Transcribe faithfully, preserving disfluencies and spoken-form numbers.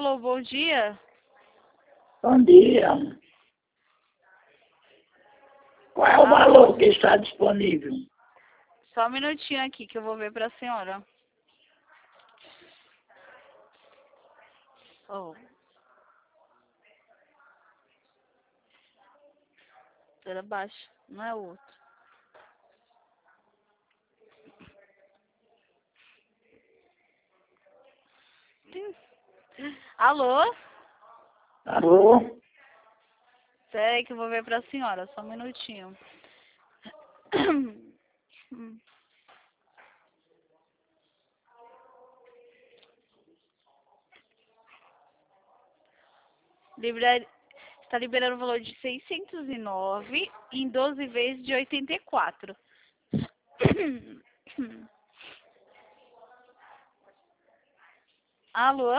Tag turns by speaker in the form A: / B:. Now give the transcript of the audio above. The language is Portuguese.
A: Alô, bom dia.
B: Bom dia. Qual é o
A: Alô?
B: valor que está disponível?
A: Só um minutinho aqui que eu vou ver para a senhora. Oh. Era baixo, não é o outro. Alô?
B: Alô?
A: Peraí que eu vou ver para a senhora, só um minutinho. Libra... Está liberando o valor de seiscentos e nove em doze vezes de oitenta e quatro. Alô?